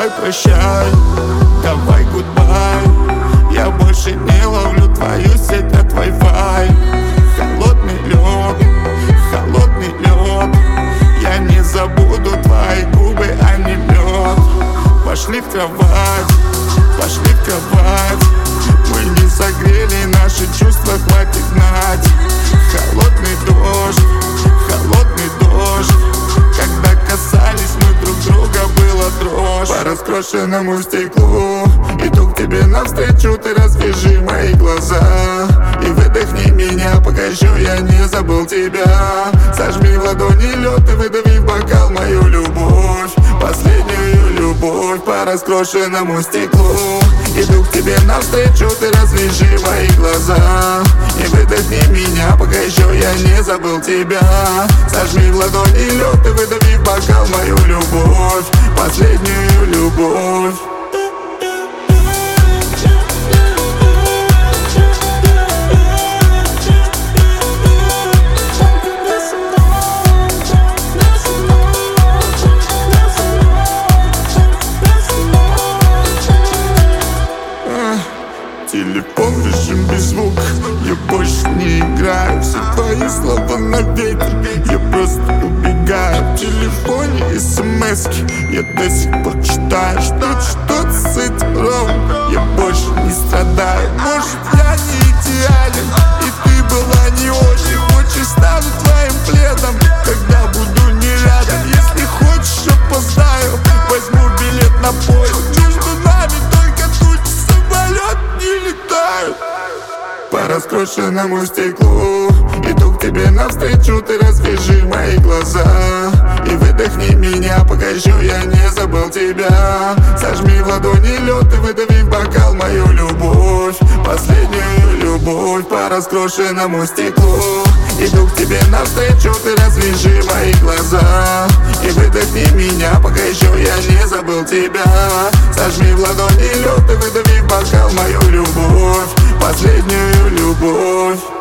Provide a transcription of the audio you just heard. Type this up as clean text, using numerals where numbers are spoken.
давай прощай, давай гудбай. Я больше не ловлю твою сеть от Wi-Fi. Холодный лед, я не забуду твои губы, а не мед. Пошли в кровать, мы не согрели наши чувства, хватит гнать. Холодный дождь, когда касались мы друг друга, была дрожь. По раскрошенному стеклу иду к тебе навстречу, ты развяжи мои глаза и выдохни меня, пока еще я не забыл тебя. Сожми в ладони лед и выдави в бокал мою любовь, последнюю любовь. По раскрошенному стеклу иду к тебе навстречу, ты развяжи мои глаза и выдохни меня, пока еще я не забыл тебя. Сожми в ладони лед и выдави в бокал мою любовь, последнюю любовь. Телефон в режим без звука, я больше не играю. Все твои слова на ветер, я просто убегаю. В телефоне смс-ки я до сих пор читаю. Что-то с этим ровно, я больше не страдаю. Может, я не идеален, и ты была не очень. Хочешь, стану твоим пледом, когда буду не рядом. Если хочешь, опоздаю, возьму билет на поезд. Между нами только тучи, самолет не летают. По раскрошенному стеклу иду к тебе навстречу, ты развяжи мои глаза и выдохни меня, пока еще я не забыл тебя. Сожми в ладони лед и выдави в бокал мою любовь, последнюю любовь. По раскрошенному стеклу иду к тебе навстречу, ты развяжи мои глаза и выдохни меня, пока еще я не забыл тебя. Сожми в ладони лед и выдави в бокал мою любовь, последнюю любовь.